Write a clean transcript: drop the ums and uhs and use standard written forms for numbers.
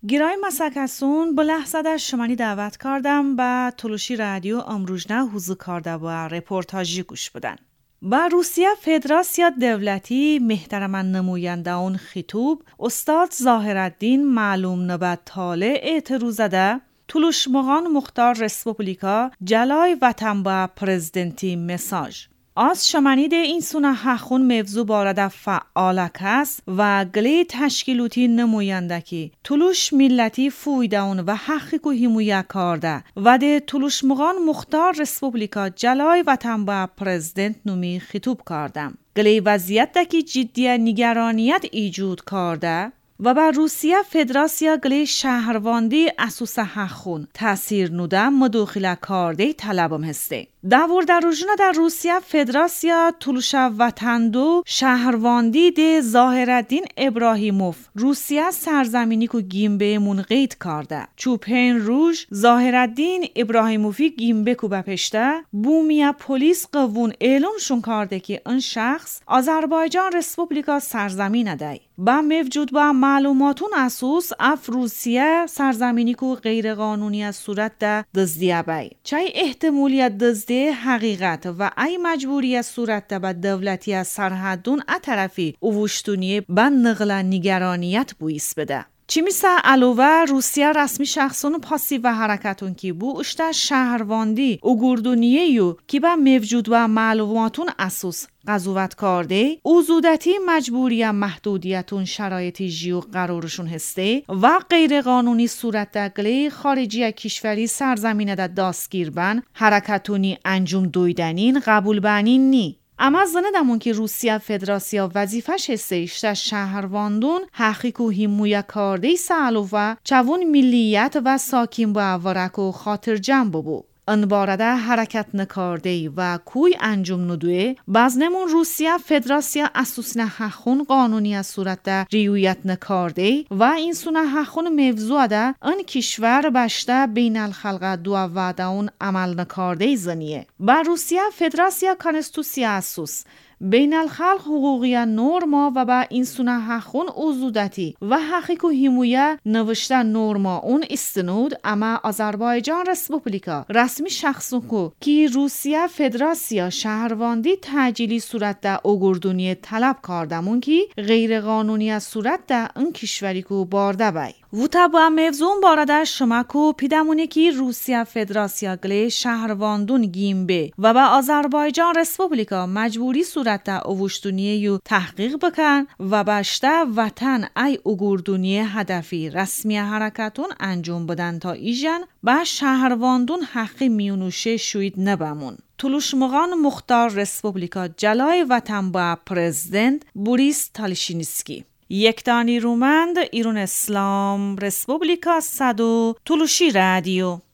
گیرای مسکسون به لحظه در شمانی دعوت کردم به تلوشی رادیو امروژنه حضور کرده و رپورتاجی گوش بدن. با روسیه فدراسیا دولتی محترمان نماینده اون خطوب استاد ظاهرالدین معلوم نبات طالع اعتراض زده تلوشمغان مختار رسپوبلیکا جلای وطن با پرزیدنتی مساج. از شمانید این سونه حخون موضوع بارد فعالک است و گلی تشکیلوتی نماینده که تلوش ملتی فویدون و حقیقو حمایت کرده و ده تلوشمغان مختار رسپوبلیکا جلای وطن با پرزیدنت نومی خطوب کردم. گلی وضعیت دکی جدی نگرانیت ایجود کرده و بر روسیه فدراسیا گلی شهرواندی اساس حخون تأثیر نوده مداخله کرده طلبم هسته. داور در روزنه در روسیه فدراسیا تلوش وطندو شهرواندی ده ظاهرالدین ابراهیموف روسیه سرزمینی کو گیمبه منقید کرده. چوپین روز ظاهرالدین ابراهیموفی گیمبه کو بپشته بومیا پلیس قوون اعلام کرده که این شخص آذربایجان رسپوبلیکا سرزمین ده. با موجود با معلوماتون اساس روسیه سرزمینی کو غیر قانونی از صورت ده دزدیه بای. چای احتمالیت دزدی حقیقت و ای مجبوری صورت ده به دولتی از سرحدون اطرفی اووشتونیه به نقل نگرانیت بویس بده. چی میسه علاوه روسیه رسمی شخصون پاسی و حرکتون کی بو اشته شهرواندی او گردونیه یو کی با موجود و معلوماتون اساس قضاوت کرده او زودتی مجبوری محدودیتون شرایطی جیو قرارشون هسته و غیر قانونی صورت دگلی خارجی کشوری سرزمینه دا داستگیر بن حرکتونی انجام دویدنین قبول بنین نی. اما زندمون که روسیه فدراسیا وظیفش هستیشت شهرواندون حقیق و حمایت کرده سالوه چوون ملیت و ساکین با ورک و خاطر جنب بو. انبارده حرکت نکارده و کوی انجام ندوه بازنمون روسیه فدراسیا اساسن حخون قانونی از صورت ده ریویت نکارده و این سونه حخون موضوع ده ان کشور بشته بین الخلق دو وعده اون عمل نکارده زنیه. با روسیه فدراسیا کانستوسیا اساس بین الخلق حقوقی نورما و با این سونه حخون اوزودتی و حقیق و حمایه نوشته نورما اون استنود اما آذربایجان رسپوبلیکا رسمی شخصون کو که روسیه فدراسیا شهرواندی تعجیلی صورت ده اوگردونی طلب کردمون که غیر قانونی از صورت ده این کشوری کو بارده بای. وطا با موضوع بارده شما کو پیدمونه که روسیه فدراسیا گلی شهرواندون گیمبه و با آذربایجان رسپوبلیکا مجبوری صورت ده اوشتونیه یو تحقیق بکن و باشته وطن ای اوگردونی هدفی رسمی حرکتون انجام بدن تا ایجن با شهرواندون حقی میونوشه شوید نبامون. تلوشمغان مختار رسپوبلیکا جلای وطن با پرزیدنت بوریس تالیشینسکی. یکتانی رومند ایران اسلام رسپوبلیکا صدو تلوشی رادیو